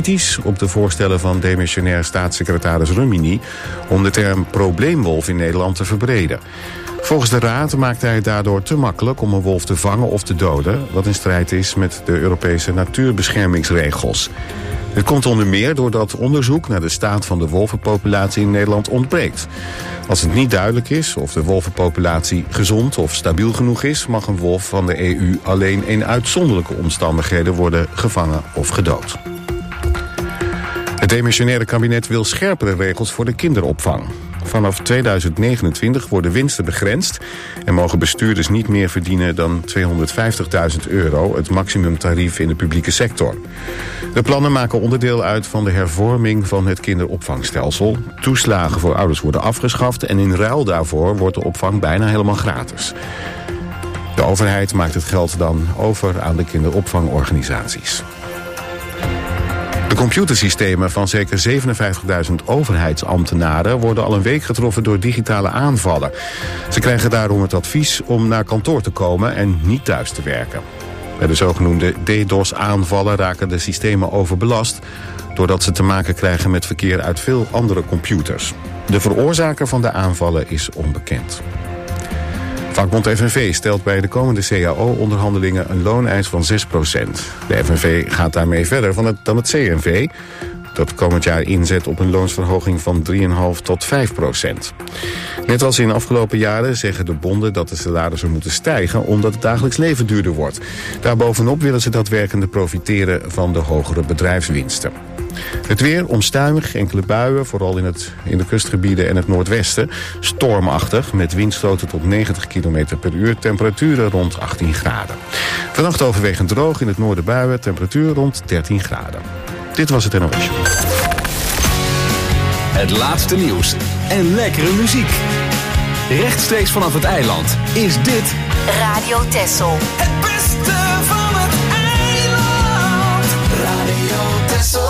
kritisch op de voorstellen van demissionair staatssecretaris Rumigny om de term probleemwolf in Nederland te verbreden. Volgens de Raad maakt hij het daardoor te makkelijk om een wolf te vangen of te doden, wat in strijd is met de Europese natuurbeschermingsregels. Dit komt onder meer doordat onderzoek naar de staat van de wolvenpopulatie in Nederland ontbreekt. Als het niet duidelijk is of de wolvenpopulatie gezond of stabiel genoeg is, mag een wolf van de EU alleen in uitzonderlijke omstandigheden worden gevangen of gedood. Het demissionaire kabinet wil scherpere regels voor de kinderopvang. Vanaf 2029 worden winsten begrensd en mogen bestuurders niet meer verdienen dan €250.000, het maximumtarief in de publieke sector. De plannen maken onderdeel uit van de hervorming van het kinderopvangstelsel. Toeslagen voor ouders worden afgeschaft en in ruil daarvoor wordt de opvang bijna helemaal gratis. De overheid maakt het geld dan over aan de kinderopvangorganisaties. De computersystemen van zeker 57.000 overheidsambtenaren worden al een week getroffen door digitale aanvallen. Ze krijgen daarom het advies om naar kantoor te komen en niet thuis te werken. Bij de zogenoemde DDoS-aanvallen raken de systemen overbelast doordat ze te maken krijgen met verkeer uit veel andere computers. De veroorzaker van de aanvallen is onbekend. Vakbond FNV stelt bij de komende CAO-onderhandelingen een looneis van 6%. De FNV gaat daarmee verder dan het CNV, dat komend jaar inzet op een loonsverhoging van 3,5 tot 5%. Net als in afgelopen jaren zeggen de bonden dat de salarissen moeten stijgen omdat het dagelijks leven duurder wordt. Daarbovenop willen ze dat werkenden profiteren van de hogere bedrijfswinsten. Het weer onstuimig, enkele buien, vooral in de kustgebieden en het noordwesten. Stormachtig, met windstoten tot 90 km per uur, temperaturen rond 18 graden. Vannacht overwegend droog, in het noorden buien, temperatuur rond 13 graden. Dit was het NOS. Het laatste nieuws en lekkere muziek. Rechtstreeks vanaf het eiland is dit Radio Texel. Het beste van het eiland. Radio Texel.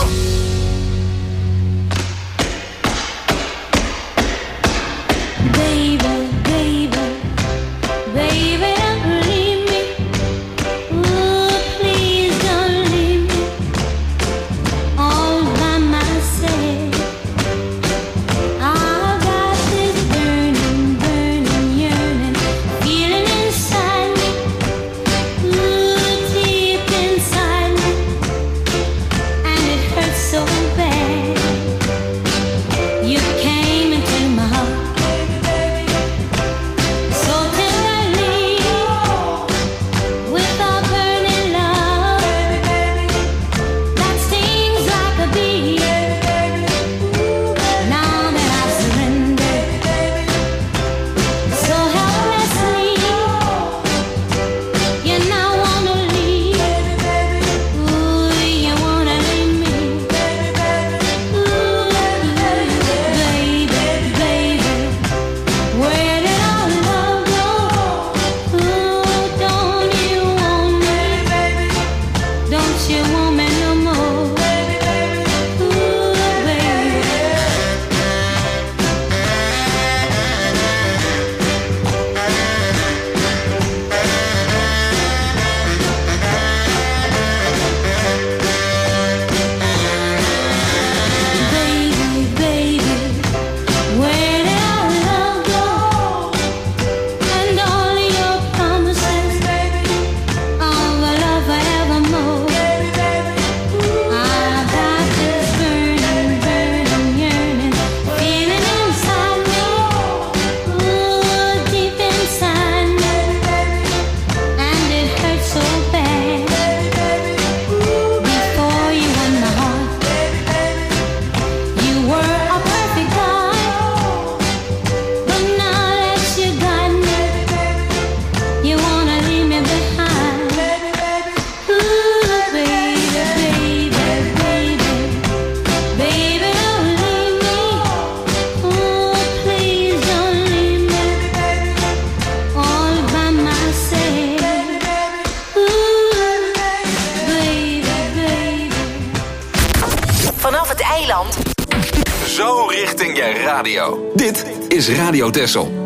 Zo richting je radio. Dit is Radio Texel.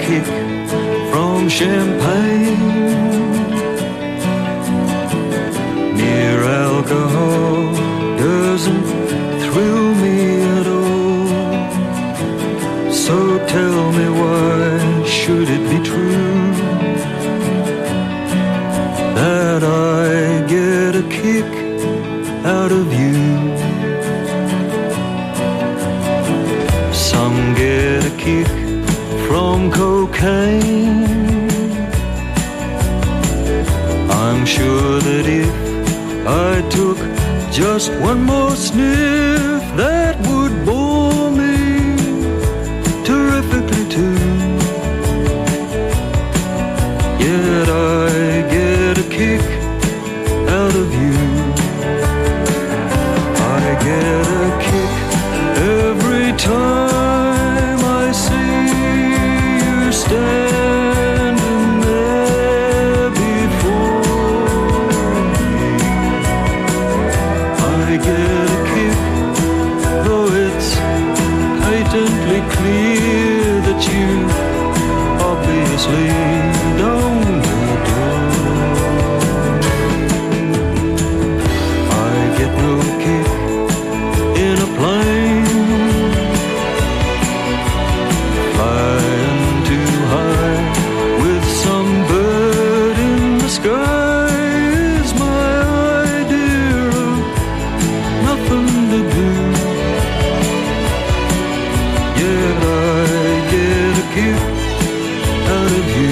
kick from champagne. Mere alcohol doesn't thrill me at all. So tell me, why should it be true that I get a kick out of you? Some get a kick from cocaine. I'm sure that if I took just one more sniff, that would bore me terrifically too. Yet I get a kick out of you. I get a kick every time I see you standing there before me. I get a kick, though it's patently clear that you obviously don't adore. I get no kick in a plane, flying too high with some bird in the sky is my idea of nothing to do. Yet I get a kick out of you.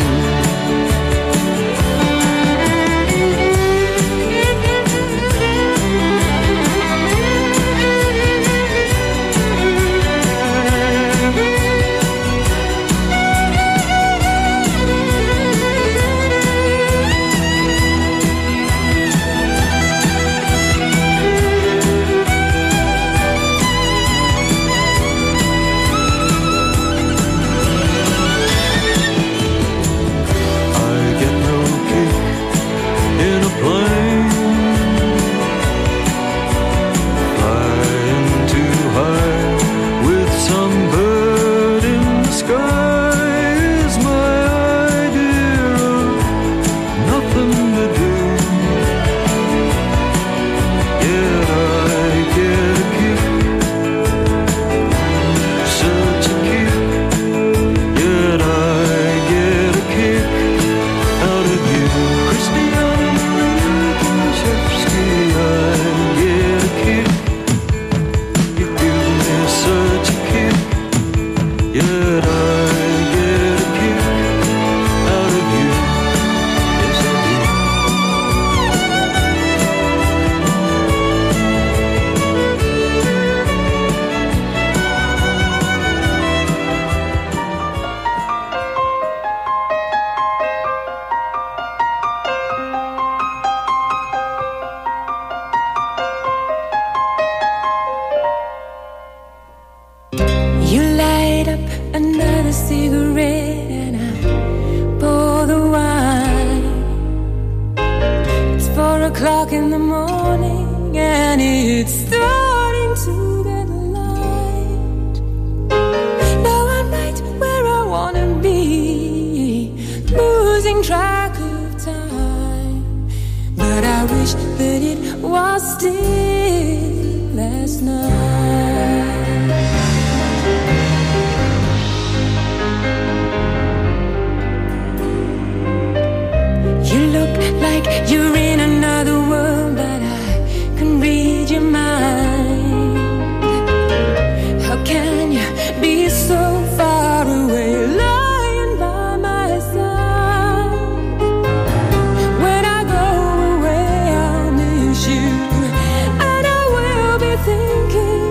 Thinking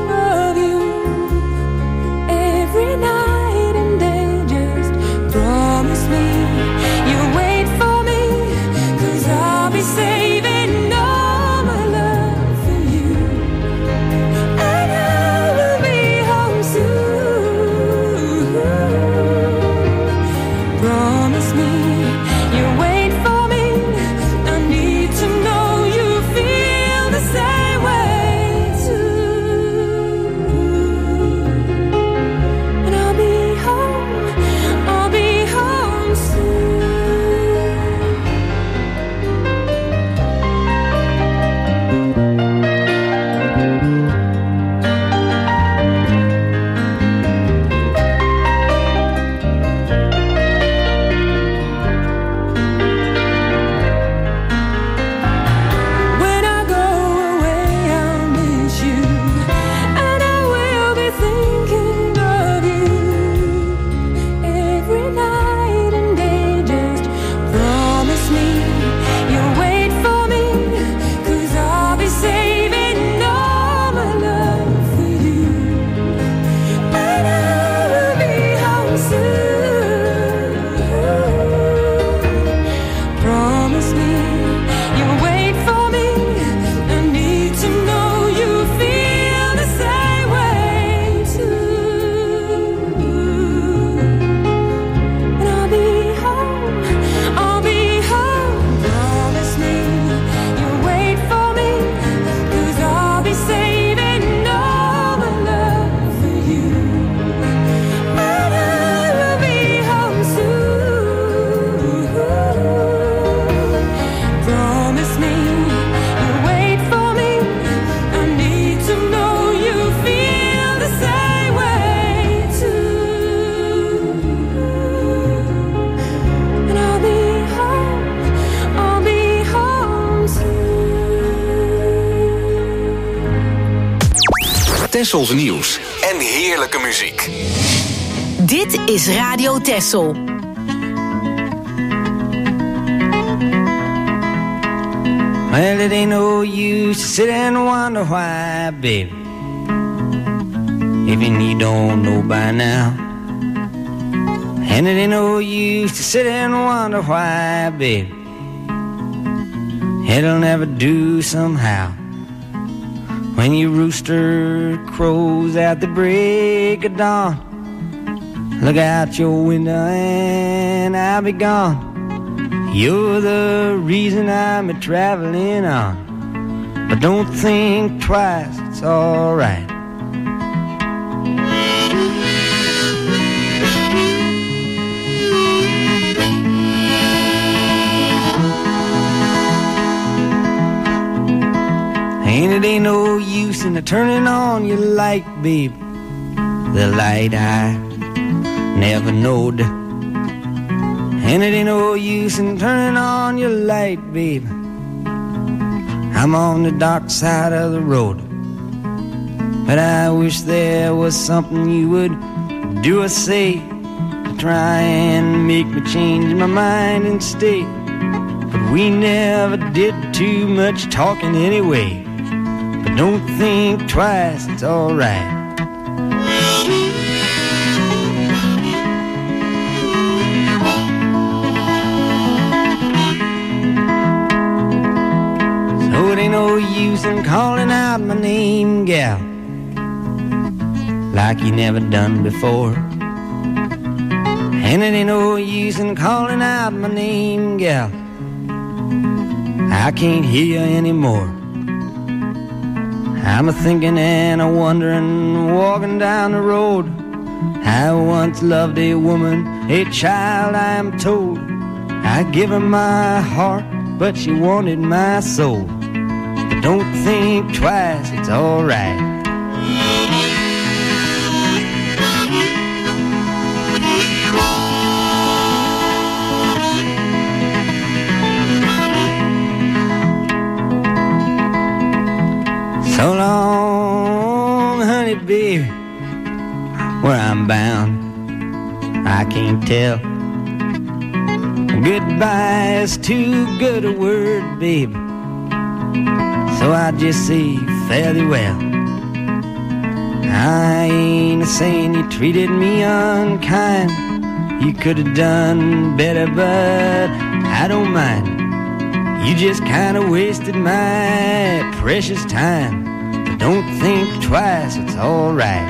Tessels nieuws en heerlijke muziek. Dit is Radio Tessel. Well, it ain't no use to sit and wonder why, baby, even you don't know by now. And it ain't no use to sit and wonder why, baby, it'll never do somehow. When your rooster crows at the break of dawn, look out your window and I'll be gone. You're the reason I'm a-traveling on, but don't think twice, it's alright. And it ain't no use in turning on your light, babe, the light I never knowed. And it ain't no use in turning on your light, babe, I'm on the dark side of the road. But I wish there was something you would do or say to try and make me change my mind and stay. But we never did too much talking anyway. But don't think twice, it's alright. So it ain't no use in calling out my name, gal, like you never done before. And it ain't no use in calling out my name, gal, I can't hear you anymore. I'm a-thinking and a-wondering, walking down the road. I once loved a woman, a child I am told. I give her my heart, but she wanted my soul. But don't think twice, it's alright. So long, honey, baby, where I'm bound, I can't tell. Goodbye is too good a word, baby, so I just say fare thee well. I ain't a-saying you treated me unkind. You could have done better, but I don't mind. You just kind of wasted my precious time. But don't think twice, it's alright.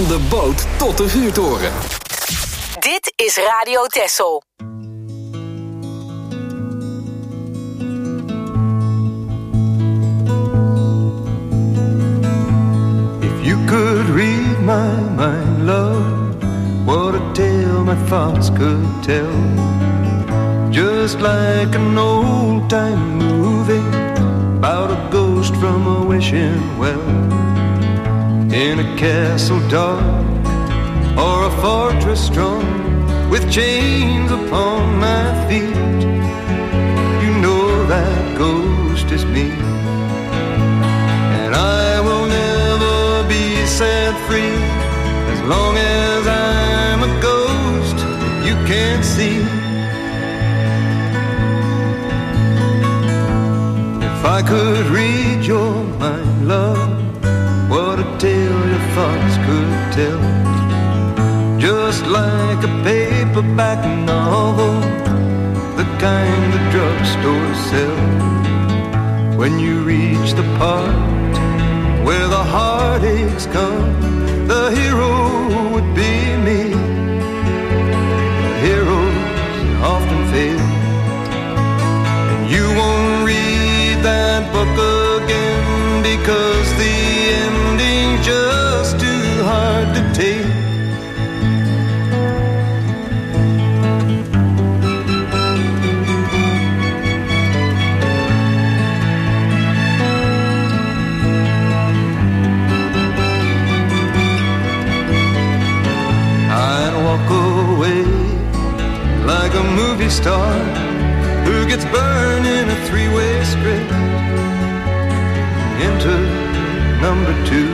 Van de boot tot de vuurtoren. Dit is Radio Texel. If you could read my mind, love, what a tale my thoughts could tell. Just like an old-time movie about a ghost from a wishing well. In a castle dark or a fortress strong with chains upon my feet, you know that ghost is me. And I will never be set free as long as I'm a ghost you can't see. If I could read your mind, love, what a tale your thoughts could tell. Just like a paperback novel, the kind the drugstores sell. When you reach the part where the heartaches come, the hero would be me. But heroes often fail, and you won't read that book again because the ending's just too hard to take. I'd walk away like a movie star who gets burned in a three-way script. Enter number two,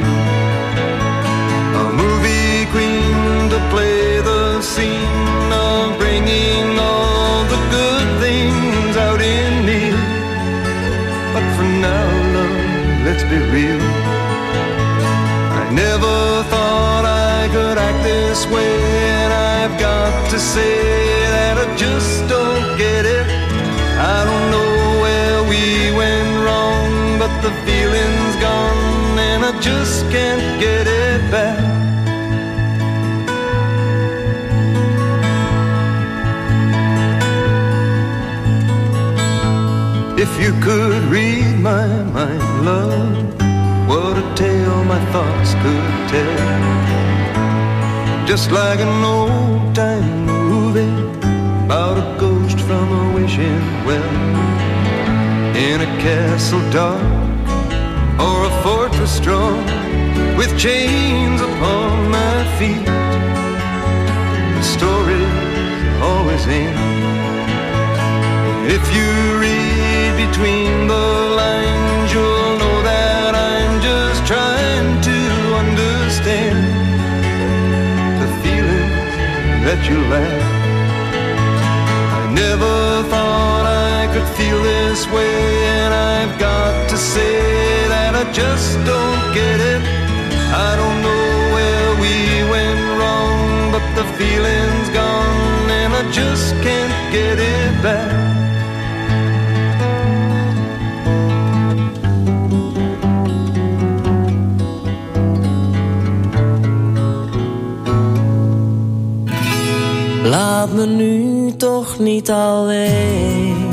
a movie queen to play the scene of bringing all the good things out in me. But for now, love, let's be real, I never thought I could act this way, and I've got to say that I just don't get it. I don't know where we went wrong, but the feeling's gone and I just can't get it back. If you could read my mind, love, what a tale my thoughts could tell. Just like an old-time movie about a ghost from a wishing well. In a castle dark or a fortress strong with chains upon my feet, the story's always in. If you read between the lines, you'll know that I'm just trying to understand the feelings that you lack. I never thought I could feel this way, and I've got to say that I just don't get it. I don't know where we went wrong, but the feeling's gone and I just can't get it back. Laat me nu toch niet alleen,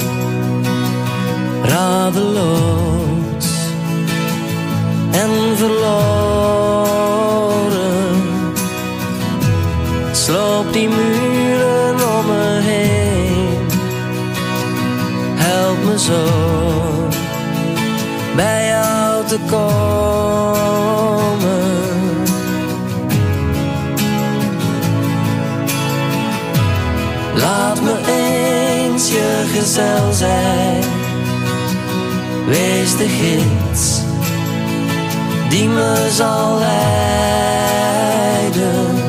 radeloos en verloren. Sloop die muren om me heen, help me zo bij jou te komen. Laat me eens je gezel zijn, wees de gids die me zal leiden.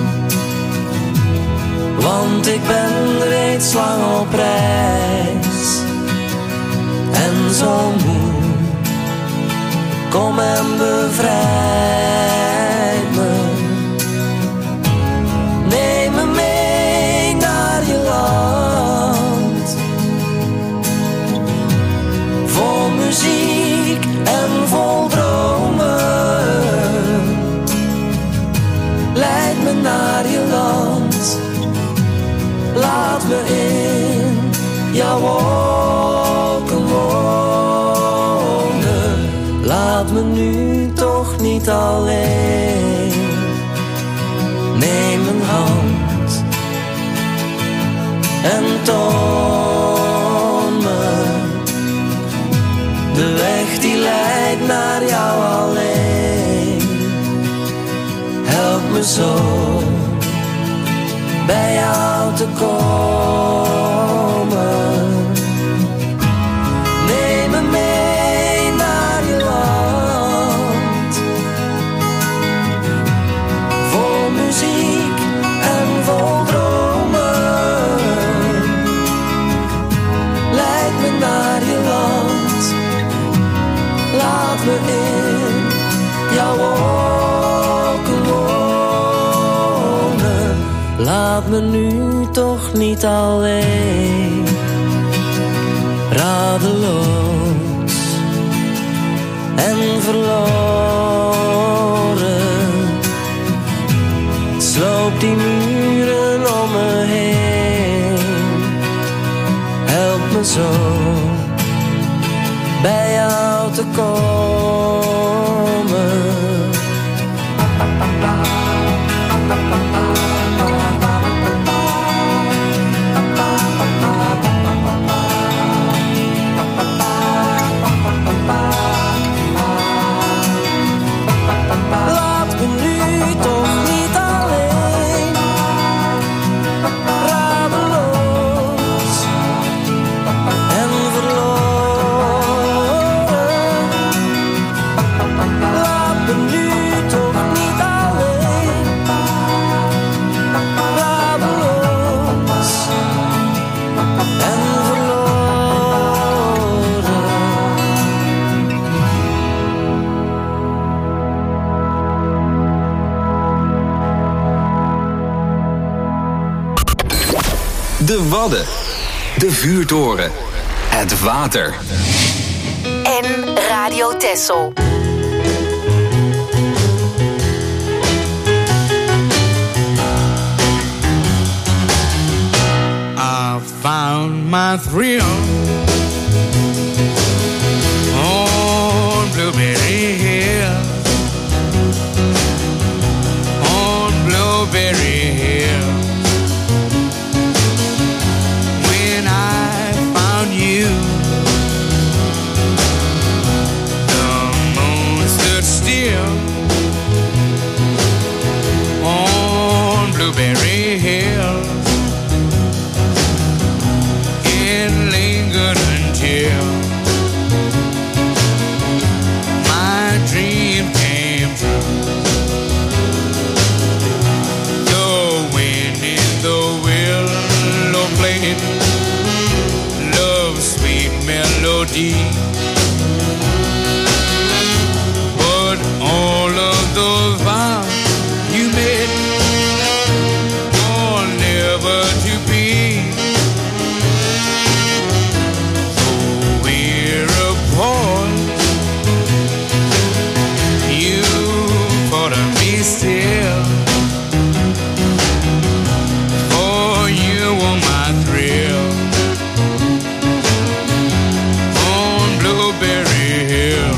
Want ik ben reeds lang op reis en zo moe, kom en bevrijd me. Neem me mee naar je land, vol muziek en vol dromen. naar je land. Laat me in jouw wolken wonen. Laat me nu toch niet alleen. Neem mijn hand en toon me de weg die leidt naar jou alleen. Help me zo bij jou te komen. Neem me mee naar je land. Vol muziek en vol dromen. Leid me naar je land. Laat me in jouw wolken wonen. Laat me nu toch niet alleen. Radeloos en verloren. Sloop die muren om me heen. Help me zo bij jou te komen. Laat me nu toch niet alleen. Radeloos en verloren. Laat me nu toch niet alleen. Radeloos en verloren. De Wadden. De vuurtoren. Het water. En Radio Texel. I found my thrill on Blueberry Hill. On Blueberry Hill. When I found you, the moon stood still on Blueberry Hill. It lingered until my dream came true. The wind in the willow played love's sweet melody. But all of those vows you made were never to be. So we're apart. You thought of me still. For you were my thrill. On Blueberry Hill.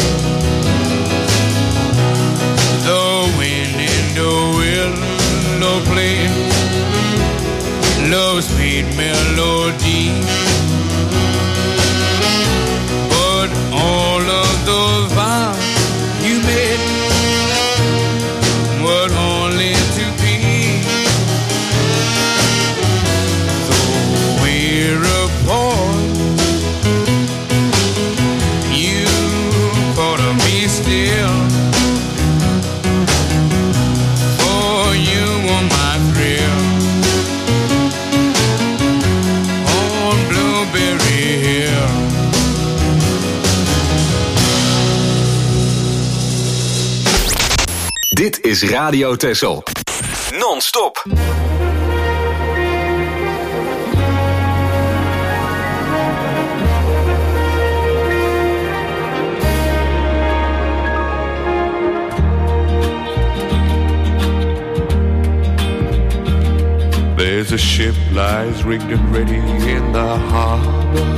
The wind in the willow played love's sweet melody. But all of those vows you made were only to be. So we're apart. You thought of me still. For you were my thrill. On Blueberry Hill. Dit is Radio Texel. Non-stop. There's a ship lies rigged and ready in the harbor.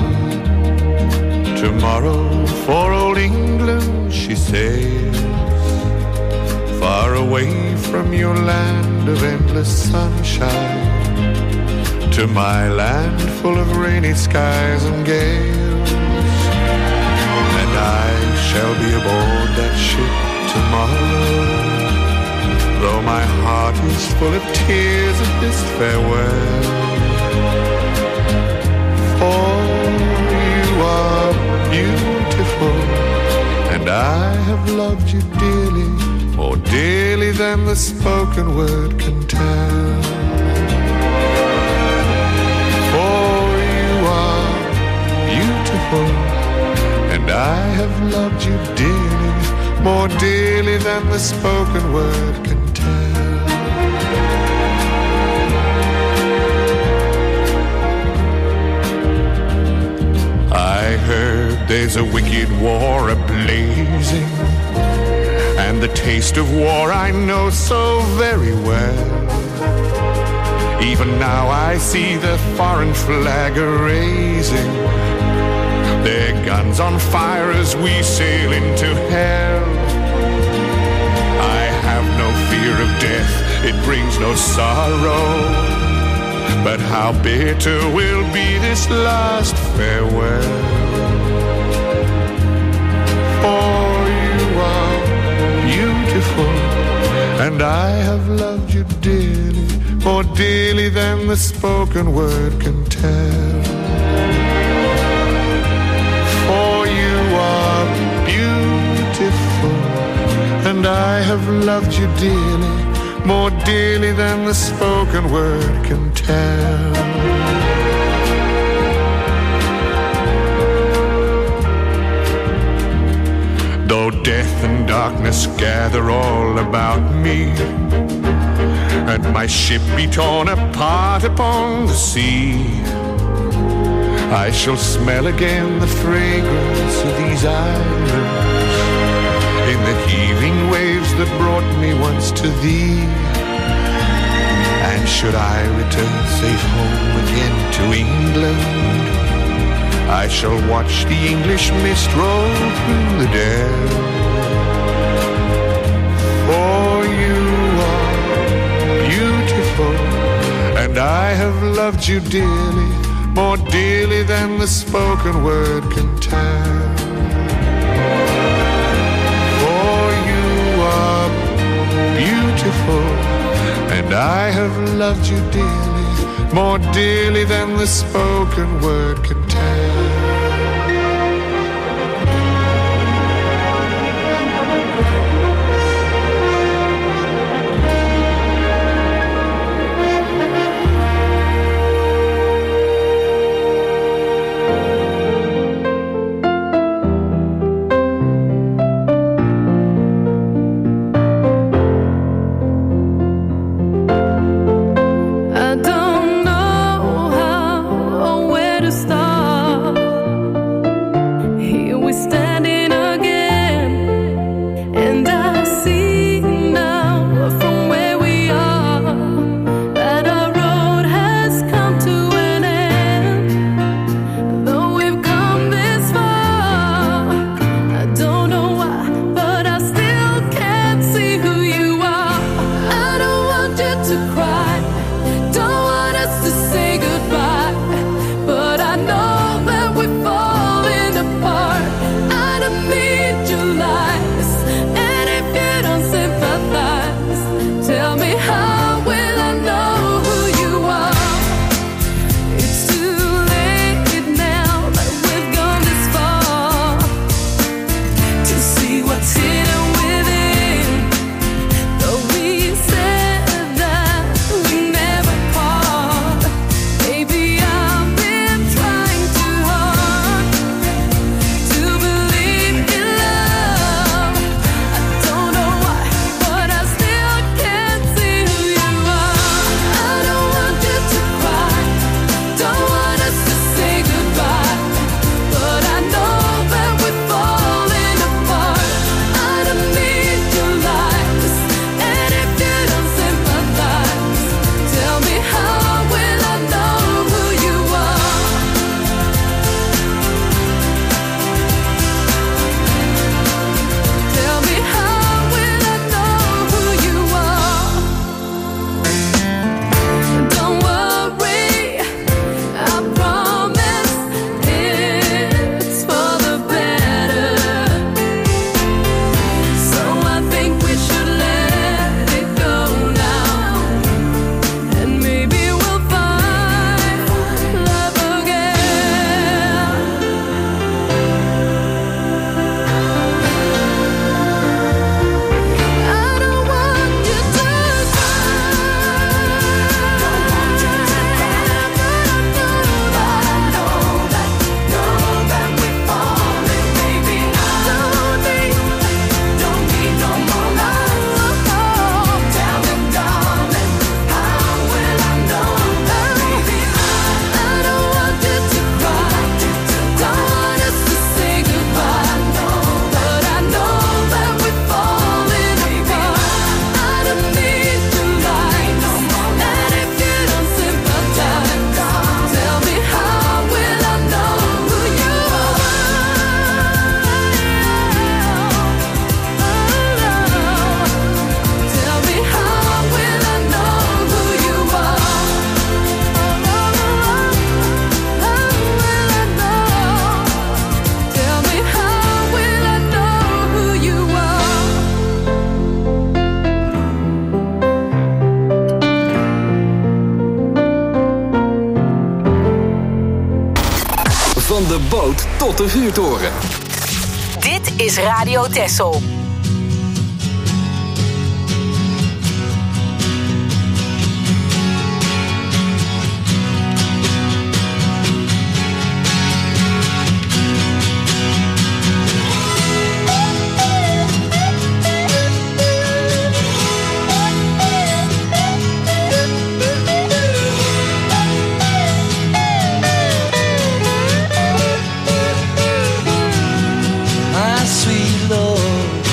Tomorrow for old England she sails, far away from your land of endless sunshine, to my land full of rainy skies and gales. And I shall be aboard that ship tomorrow, though my heart is full of tears at this farewell. For you are beautiful, and I have loved you dearly, more dearly than the spoken word can tell. For you are beautiful, and I have loved you dearly, more dearly than the spoken word can tell. I heard there's a wicked war a-blazing, and the taste of war I know so very well. Even now I see the foreign flag a-raising, their guns on fire as we sail into hell. I have no fear of death, it brings no sorrow, but how bitter will be this last farewell. For you are beautiful, and I have loved you dearly, more dearly than the spoken word can tell. For you are beautiful, and I have loved you dearly, more dearly than the spoken word can tell. Though death and darkness gather all about me, and my ship be torn apart upon the sea, I shall smell again the fragrance of these islands, in the heaving waves that brought me once to thee. And should I return safe home again to England, I shall watch the English mist roll through the dell. For you are beautiful, and I have loved you dearly, more dearly than the spoken word can tell. For you are beautiful, and I have loved you dearly, more dearly than the spoken word can tell. I don't know how or where to start. de boot tot de vuurtoren. Dit is Radio Texel. My sweet Lord,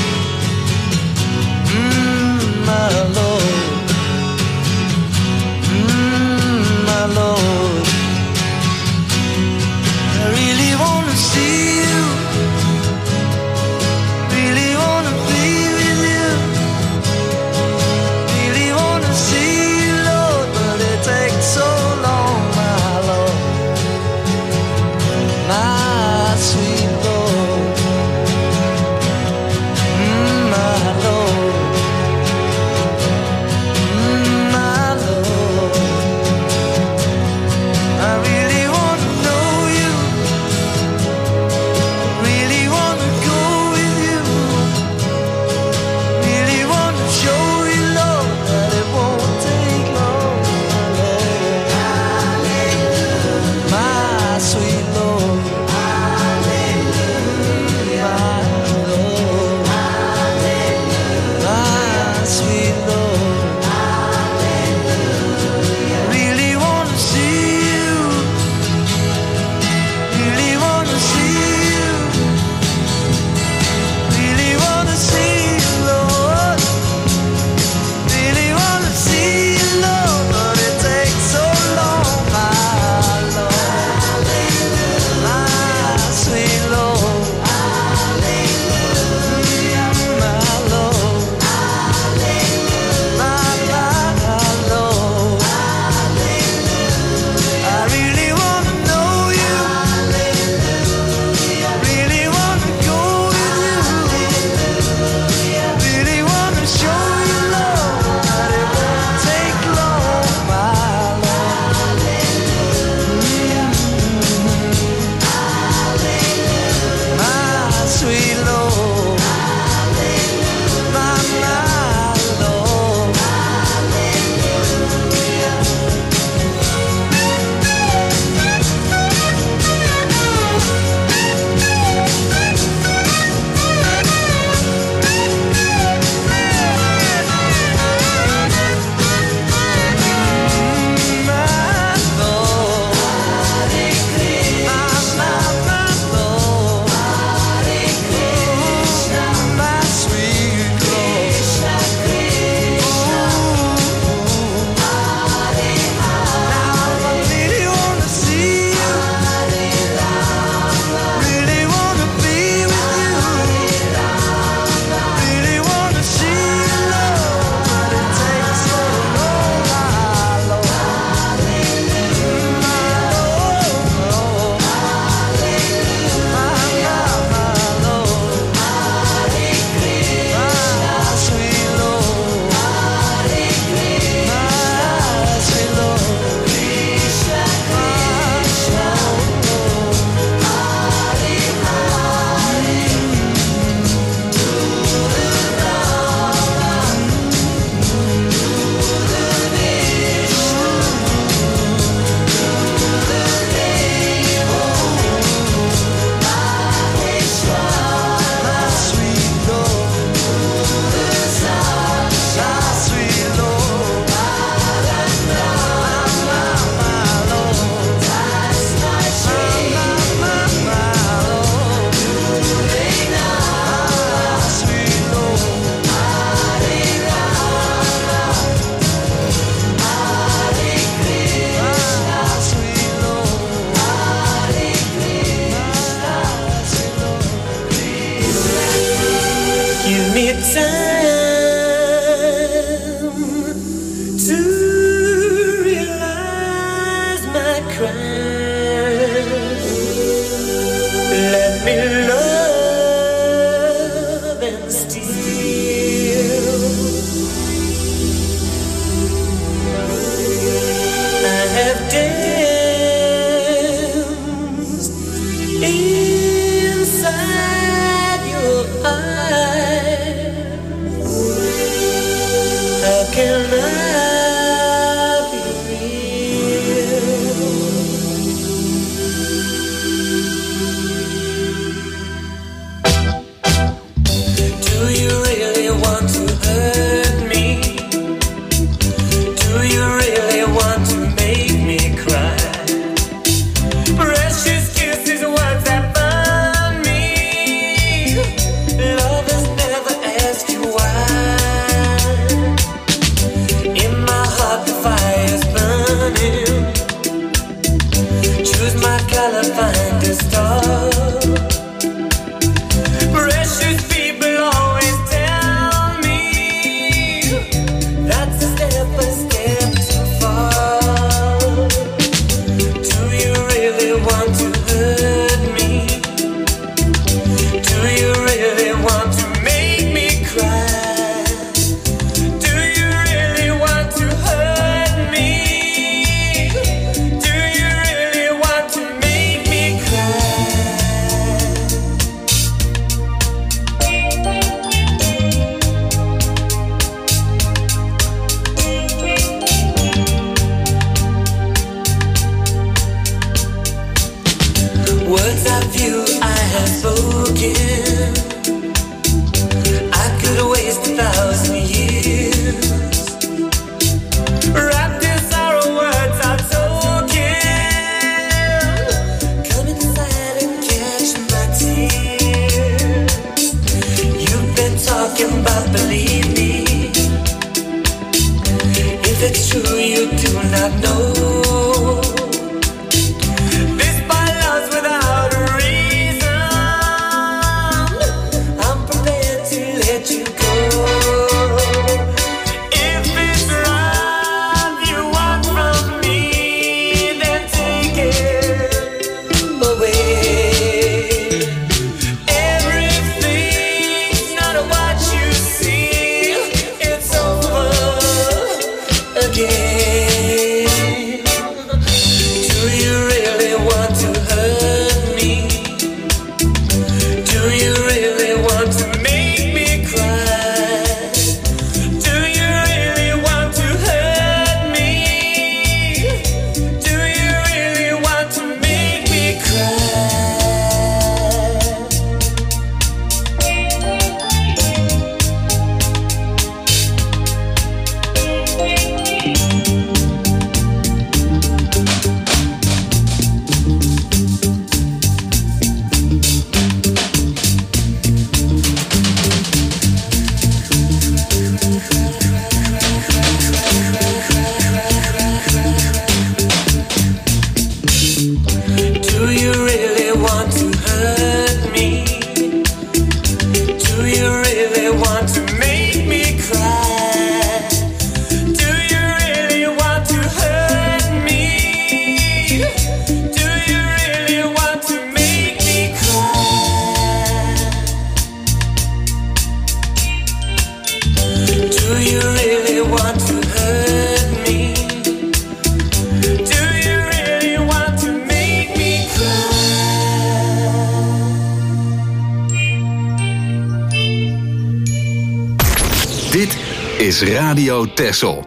is Radio Texel.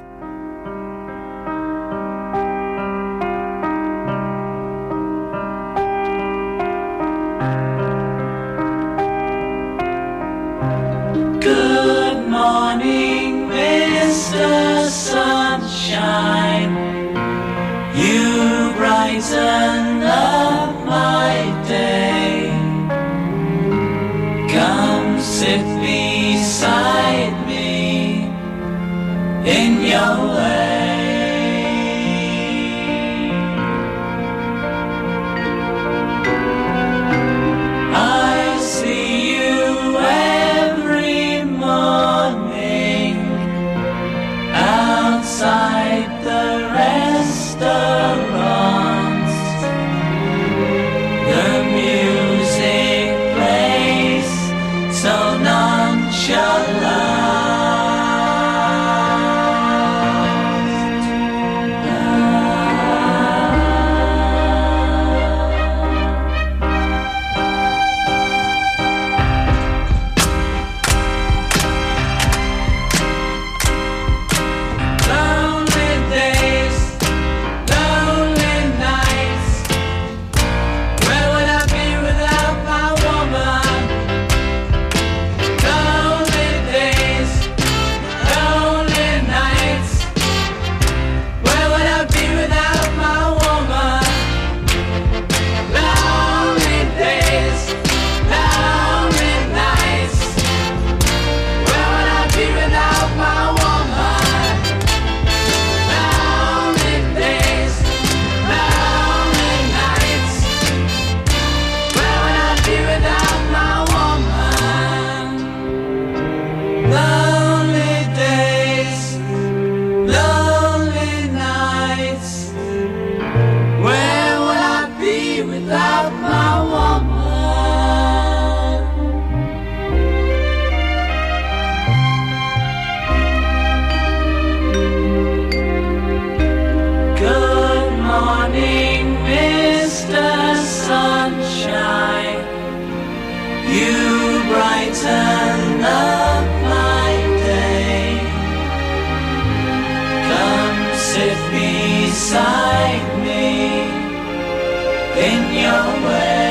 Good morning, Mr. Sunshine. You brighten up my day. Come sit beside me in your way. I see you every morning outside the restaurants. The music plays so nonchalant. Lonely days You brighten up my day. Come sit beside me in your way.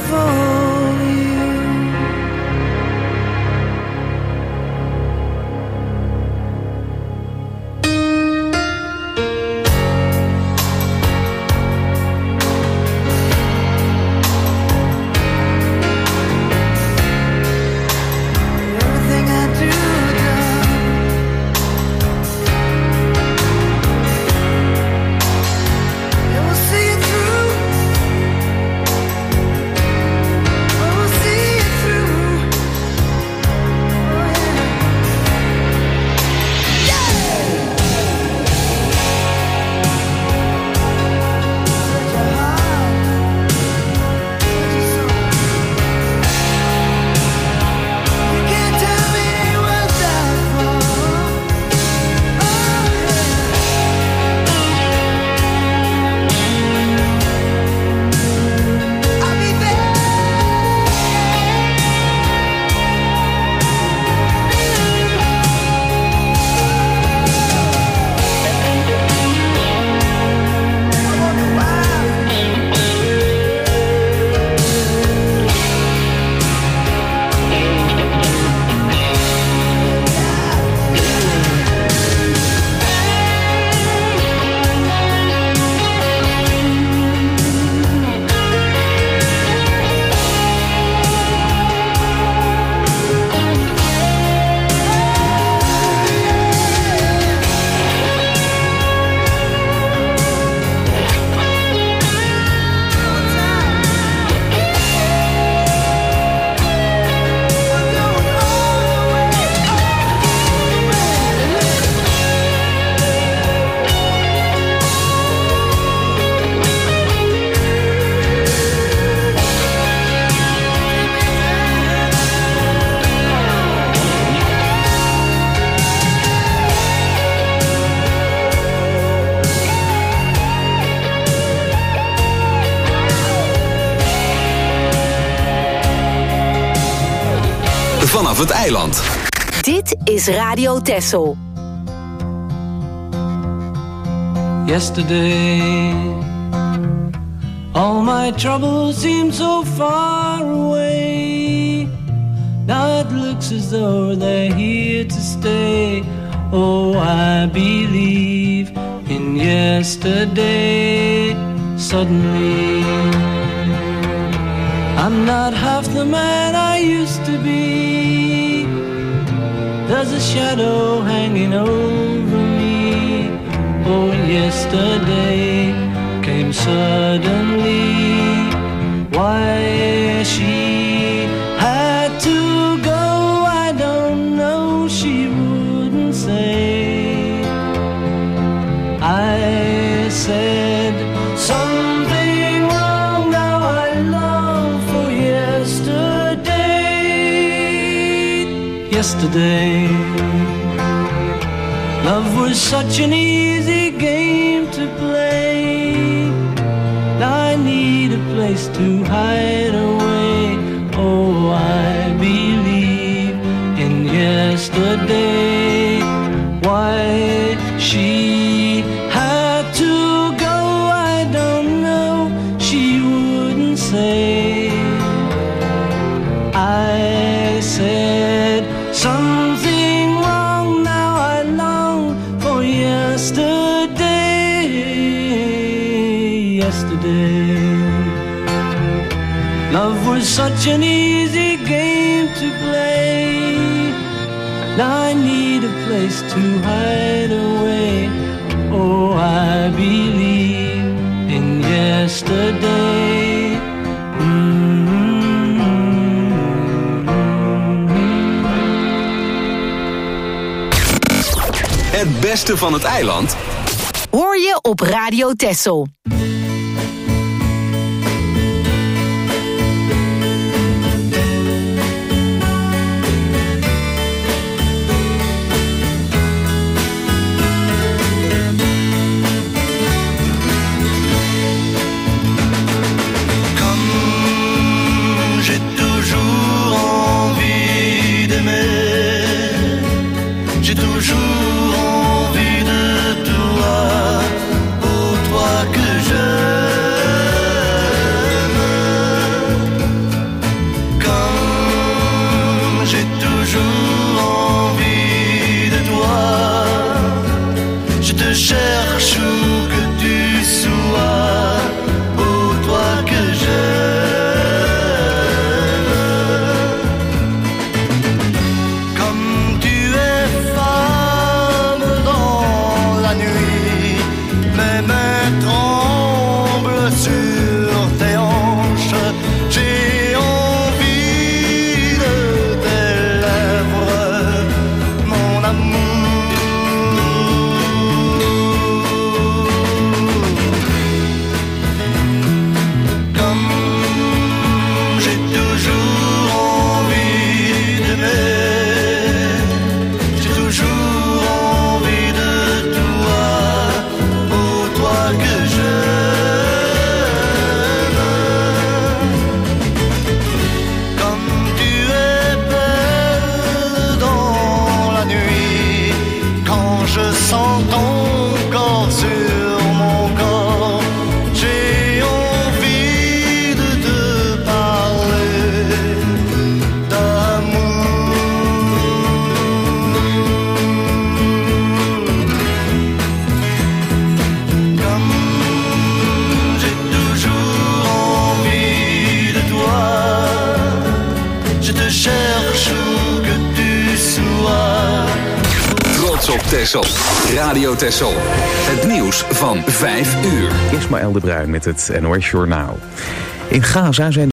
for you. Everything I do, it will see it through. I will see it through. Oh yeah, yeah. Such a heart, such a soul. You can't tell me what that for. Oh yeah, I'll be there. I wonder why. Vanaf het eiland. Dit is Radio Texel. Yesterday, all my troubles seem so far away. Now it looks as though they're here to stay. Oh, I believe in yesterday. Suddenly, I'm not half the man I used to be. There's a shadow hanging over me. Oh, yesterday came suddenly. Why she had to go, I don't know. She wouldn't say. I said something wrong. Now I long for yesterday. Yesterday, love was such an easy game to play. Now I need a place to hide away. Oh, I believe in yesterday. Why she had to go, I don't know. She wouldn't say. I said something wrong. Now I long for yesterday. Yesterday, love was such an easy game to play. Now I need a place to hide away. Oh, I believe in yesterday. Het beste van het eiland Hoor je op Radio Texel. J'ai toujours envie de toi, oh toi que je Texel. Radio Texel. Het nieuws van 5 uur. Ismaël de Bruin met het NOS Journaal. In Gaza zijn